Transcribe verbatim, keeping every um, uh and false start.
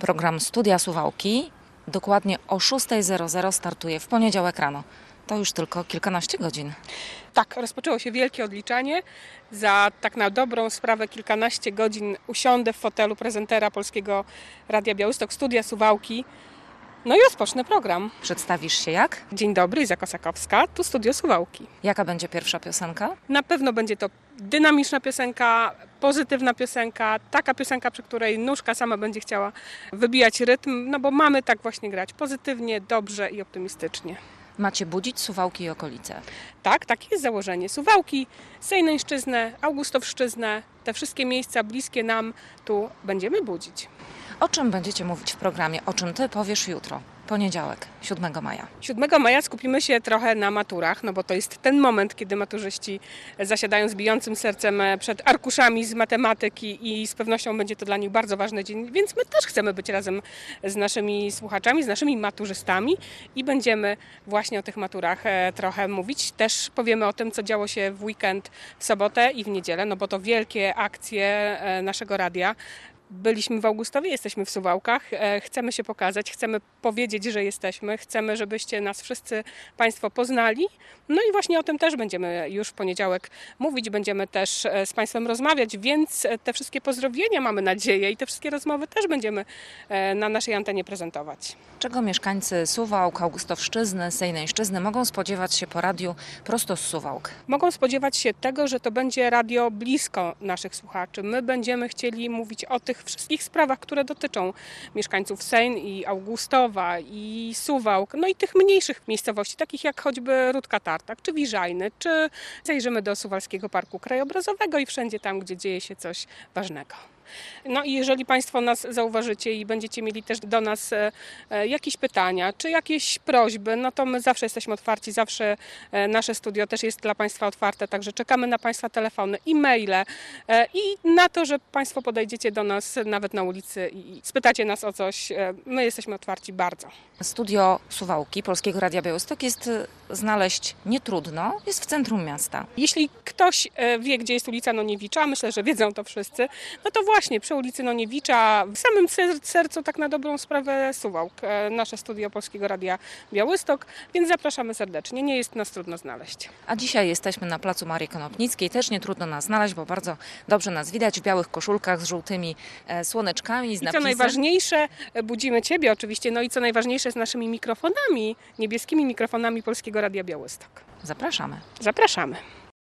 Program Studia Suwałki dokładnie o szósta zero zero startuje w poniedziałek rano. To już tylko kilkanaście godzin. Tak, rozpoczęło się wielkie odliczanie. Za tak na dobrą sprawę kilkanaście godzin usiądę w fotelu prezentera Polskiego Radia Białystok, Studia Suwałki. No i rozpocznę program. Przedstawisz się jak? Dzień dobry, Iza Kosakowska, tu Studio Suwałki. Jaka będzie pierwsza piosenka? Na pewno będzie to dynamiczna piosenka, pozytywna piosenka, taka piosenka, przy której nóżka sama będzie chciała wybijać rytm, no bo mamy tak właśnie grać pozytywnie, dobrze i optymistycznie. Macie budzić Suwałki i okolice. Tak, takie jest założenie. Suwałki, Sejneńszczyznę, Augustowszczyznę, te wszystkie miejsca bliskie nam tu będziemy budzić. O czym będziecie mówić w programie? O czym Ty powiesz jutro? Poniedziałek, siódmego maja. siódmego maja skupimy się trochę na maturach, no bo to jest ten moment, kiedy maturzyści zasiadają z bijącym sercem przed arkuszami z matematyki i z pewnością będzie to dla nich bardzo ważny dzień, więc my też chcemy być razem z naszymi słuchaczami, z naszymi maturzystami i będziemy właśnie o tych maturach trochę mówić. Też powiemy o tym, co działo się w weekend, w sobotę i w niedzielę, no bo to wielkie akcje naszego radia. Byliśmy w Augustowie, jesteśmy w Suwałkach, chcemy się pokazać, chcemy powiedzieć, że jesteśmy, chcemy, żebyście nas wszyscy Państwo poznali. No i właśnie o tym też będziemy już w poniedziałek mówić, będziemy też z Państwem rozmawiać, więc te wszystkie pozdrowienia, mamy nadzieję, i te wszystkie rozmowy też będziemy na naszej antenie prezentować. Czego mieszkańcy Suwałk, Augustowszczyzny, Sejneńszczyzny mogą spodziewać się po radiu prosto z Suwałk? Mogą spodziewać się tego, że to będzie radio blisko naszych słuchaczy. My będziemy chcieli mówić o tych wszystkich sprawach, które dotyczą mieszkańców Sejn i Augustowa i Suwałk, no i tych mniejszych miejscowości, takich jak choćby Rudka-Tartak, czy Wiżajny, czy zajrzymy do Suwalskiego Parku Krajobrazowego i wszędzie tam, gdzie dzieje się coś ważnego. No i jeżeli Państwo nas zauważycie i będziecie mieli też do nas jakieś pytania, czy jakieś prośby, no to my zawsze jesteśmy otwarci, zawsze nasze studio też jest dla Państwa otwarte, także czekamy na Państwa telefony, e-maile i na to, że Państwo podejdziecie do nas nawet na ulicy i spytacie nas o coś. My jesteśmy otwarci bardzo. Studio Suwałki Polskiego Radia Białystok jest znaleźć nietrudno, jest w centrum miasta. Jeśli ktoś wie, gdzie jest ulica Noniewicza, myślę, że wiedzą to wszyscy, no to właśnie przy ulicy Noniewicza, w samym sercu, tak na dobrą sprawę, Suwałk, nasze studio Polskiego Radia Białystok, więc zapraszamy serdecznie, nie jest nas trudno znaleźć. A dzisiaj jesteśmy na placu Marii Konopnickiej, też nie trudno nas znaleźć, bo bardzo dobrze nas widać w białych koszulkach z żółtymi słoneczkami, z I napisem. co najważniejsze, budzimy Ciebie oczywiście, no i co najważniejsze z naszymi mikrofonami, niebieskimi mikrofonami Polskiego Radia Białystok. Zapraszamy. Zapraszamy.